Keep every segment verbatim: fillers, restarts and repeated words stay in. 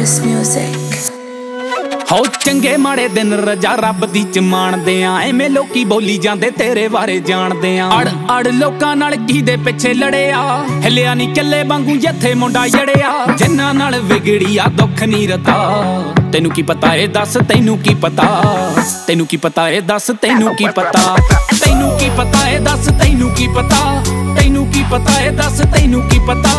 This music. ਹੋ ਚੰਗੇ ਮਾੜੇ ਦਿਨ ਰਜਾ ਰੱਬ ਦੀ ਚ ਮਾਣਦੇ ਆ ਐਵੇਂ ਲੋਕੀ ਬੋਲੀ ਜਾਂਦੇ ਤੇਰੇ ਬਾਰੇ ਜਾਣਦੇ ਆ ਅੜ ਅੜ ਲੋਕਾਂ ਨਾਲ ਕਿਹਦੇ ਪਿੱਛੇ ਲੜਿਆ ਹਿੱਲਿਆ ਨਹੀਂ ਕੱਲੇ ਵਾਂਗੂ ਜਿੱਥੇ ਮੁੰਡਾ ਜੜਿਆ ਜਿੰਨਾਂ ਨਾਲ ਵਿਗੜੀ ਆ ਦੁੱਖ ਨਹੀਂ ਰਤਾ ਤੈਨੂੰ ਕੀ ਪਤਾ ਏ ਦੱਸ ਤੈਨੂੰ ਕੀ ਪਤਾ ਤੈਨੂੰ ਕੀ ਪਤਾ ਏ ਦੱਸ ਤੈਨੂੰ ਕੀ ਪਤਾ ਤੈਨੂੰ ਕੀ ਪਤਾ ਏ ਦੱਸ ਤੈਨੂੰ ਕੀ ਪਤਾ ਤੈਨੂੰ ਕੀ ਪਤਾ ਏ ਦੱਸ ਤੈਨੂੰ ਕੀ ਪਤਾ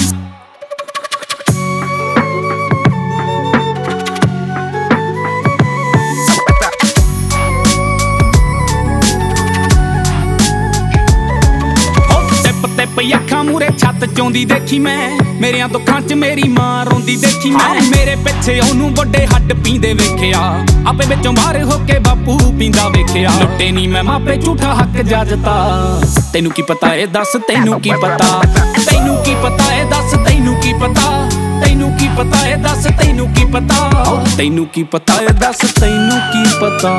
ਪਈ ਅੱਖਾਂ ਮੂਰੇ ਛੱਤ ਚੋਂਦੀ ਦੇਖੀ ਮੈਂ ਮੇਰਿਆਂ ਦੁੱਖਾਂ 'ਚ ਮੇਰੀ ਮਾਂ ਰੋਂਦੀ ਦੇਖੀ ਮੈਂ ਮੇਰੇ ਪਿੱਛੇ ਉਹਨੂੰ ਵੱਡੇ ਹੱਡ ਪੀਂਦੇ ਵੇਖਿਆ ਆਪੇ ਵਿੱਚੋਂ ਬਾਹਰ ਹੋ ਕੇ ਬਾਪੂ ਪੀਂਦਾ ਵੇਖਿਆ ਲੁੱਟੇ ਨਹੀਂ ਮੈਂ ਮਾਪੇ ਝੂਠਾ ਹੱਕ ਜੱਜਤਾ ਤੈਨੂੰ ਕੀ ਪਤਾ ਏ ਦੱਸ ਤੈਨੂੰ ਕੀ ਪਤਾ ਤੈਨੂੰ ਕੀ ਪਤਾ ਏ ਦੱਸ ਤੈਨੂੰ ਕੀ ਪਤਾ ਤੈਨੂੰ ਕੀ ਪਤਾ ਏ ਦੱਸ ਤੈਨੂੰ ਕੀ ਪਤਾ ਤੈਨੂੰ ਕੀ ਪਤਾ ਏ ਦੱਸ ਤੈਨੂੰ ਕੀ ਪਤਾ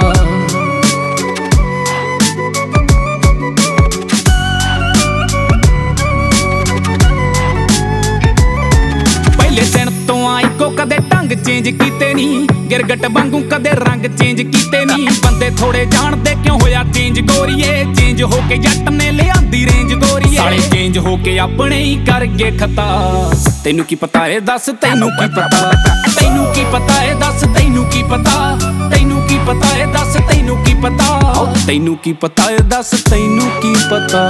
ਇੱਕੋ ਕਦੇ ਢੰਗ ਚੇਂਜ ਕੀਤੇ ਨਹੀਂ ਗਿਰਗਟ ਵਾਂਗੂ ਕਦੇ ਰੰਗ ਚੇਂਜ ਕੀਤੇ ਨਹੀਂ ਬੰਦੇ ਥੋੜੇ ਜਾਣਦੇ ਕਿਉਂ ਹੋਇਆ ਚੇਂਜ ਗੋਰੀਏ ਚੇਂਜ ਹੋ ਕੇ ਜੱਟ ਨੇ ਲਿਆਂਦੀ ਰੇਂਜ ਗੋਰੀਏ ਸਾਲੇ ਚੇਂਜ ਹੋ ਕੇ ਆਪਣੇ ਹੀ ਕਰ ਗਏ ਖਤਾ ਤੈਨੂੰ ਕੀ ਪਤਾ ਏ ਦੱਸ ਤੈਨੂੰ ਕੀ ਪਤਾ ਤੈਨੂੰ ਕੀ ਪਤਾ ਏ ਦੱਸ ਤੈਨੂੰ ਕੀ ਪਤਾ ਤੈਨੂੰ ਕੀ ਪਤਾ ਏ ਦੱਸ ਤੈਨੂੰ ਕੀ ਪਤਾ ਤੈਨੂੰ ਕੀ ਪਤਾ ਏ ਦੱਸ ਤੈਨੂੰ ਕੀ ਪਤਾ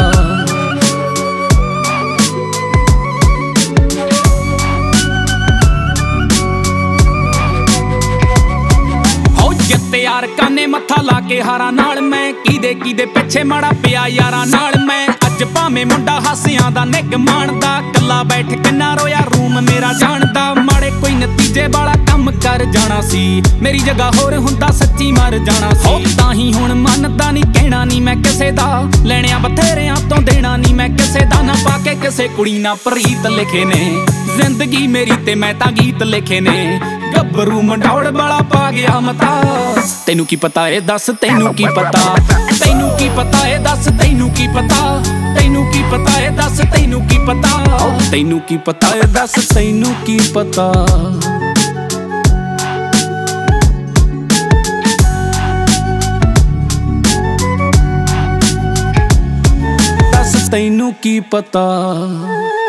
ਯਾਰ ਕਾਨੇ ਮੱਥਾ ਲਾ ਕੇ ਹਾਰਾਂ ਨਾਲ ਮੈਂ ਕਿਦੇ ਕਿਦੇ ਪਿੱਛੇ ਮਾੜਾ ਪਿਆ ਯਾਰਾਂ ਨਾਲ ਮੈਂ ਅੱਜ ਭਾਵੇਂ ਮੁੰਡਾ ਹਾਸਿਆਂ ਦਾ ਨਿੱਘ ਮਾਣਦਾ ਕੱਲਾ ਬੈਠ ਕਿੰਨਾ ਰੋਇਆ ਰੂਮ ਮੇਰਾ ਜਾਣਦਾ ਮਾੜੇ ਕੋਈ ਨਤੀਜੇ ਵਾਲਾ ਕੰਮ ਕਰ ਜਾਣਾ ਸੀ ਮੇਰੀ ਜਗ੍ਹਾ ਹੋਰ ਹੁੰਦਾ ਸੱਚੀ ਮਰ ਜਾਣਾ ਸੀ ਤਾਂ ਹੀ ਹੁਣ ਮੰਨਦਾ ਨਹੀਂ ਕਹਿਣਾ ਨਹੀਂ ਮੈਂ ਕਿਸੇ ਦਾ ਲੈਣਿਆਂ ਬਥੇਰਿਆਂ ਤੋਂ ਦੇਣਾ ਨਹੀਂ ਮੈਂ ਕਿਸੇ ਦਾ ਨਾ ਪਾ ਕੇ ਕਿਸੇ ਕੁੜੀ ਨਾ ਪ੍ਰੀਤ ਲਿਖੇ ਨੇ ਜ਼ਿੰਦਗੀ ਮੇਰੀ ਤੇ ਮੈਂ ਤਾਂ ਗੀਤ ਲਿਖੇ ਨੇ ਗੱਭਰੂ ਮੰਡੌੜ ਵਾਲਾ ਪਾ ਗਿਆ ਮਤਾ ਤੈਨੂੰ ਕੀ ਪਤਾ ਏ ਦੱਸ ਤੈਨੂੰ ਕੀ ਪਤਾ ਤੈਨੂੰ ਕੀ ਪਤਾ ਏ ਦੱਸ ਤੈਨੂੰ ਕੀ ਪਤਾ ਤੈਨੂੰ ਕੀ ਪਤਾ ਏ ਦੱਸ ਤੈਨੂੰ ਕੀ ਪਤਾ ਤੈਨੂੰ ਕੀ ਪਤਾ ਏ ਦੱਸ ਤੈਨੂੰ ਕੀ ਪਤਾ ਦੱਸ ਤੈਨੂੰ ਕੀ ਪਤਾ